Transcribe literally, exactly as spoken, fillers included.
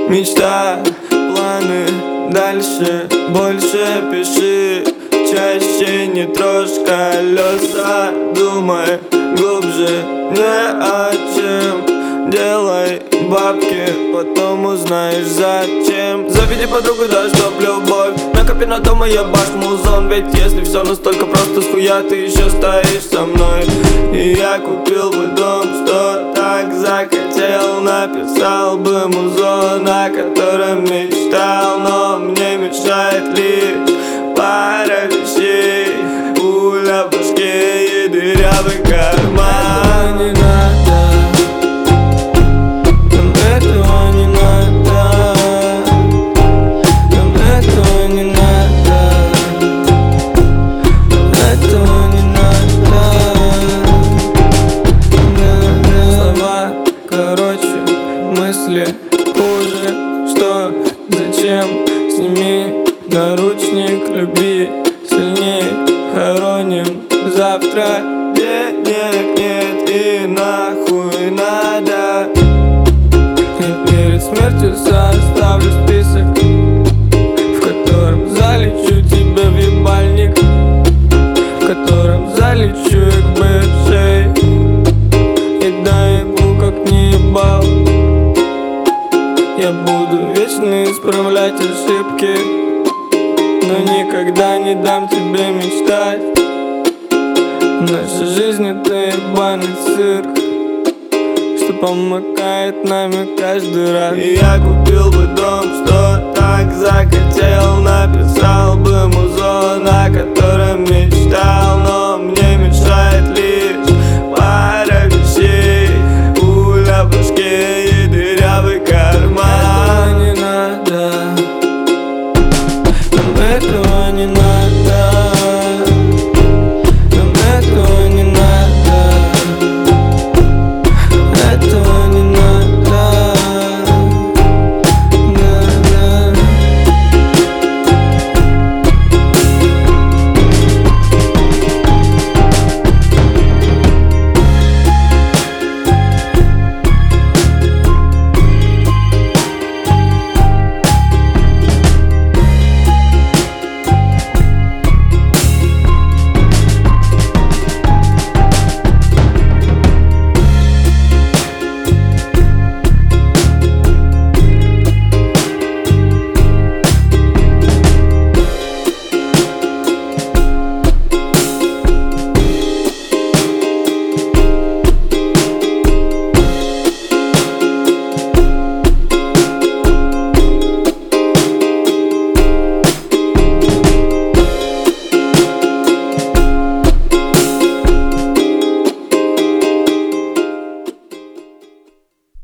Мечта, планы, дальше, больше пиши. Чаще не трожь колеса, думай глубже, не о чем. Делай бабки, потом узнаешь зачем. Заведи подругу, да чтоб любовь. Накопи на дома, я баш музон. Ведь если все настолько просто, с хуя ты еще стоишь со мной. И я купил бы дом, что так захотел. Написал бы музон, о котором мечтал. Но мне мешает лишь пара вещей: пуля в башке и дырявый карман. Не надо, нам этого не надо, нам этого не надо, этого не надо. Слова короче, мысли хуже. Что, зачем? Сними наручник, люби сильней, хороним завтра. Денег нет и нахуй надо. И перед смертью составлю список, в котором залечу тебя в ебальник, в котором залечу я к бывшей и дай ему как не ебал. Я буду вечно исправлять ошибки, но никогда не дам тебе мечтать. Наша жизнь — это ебаный цирк, что помыкает нами каждый раз. И я купил бы дом, что так захотел. Написал бы музон, о котором мечтал. Но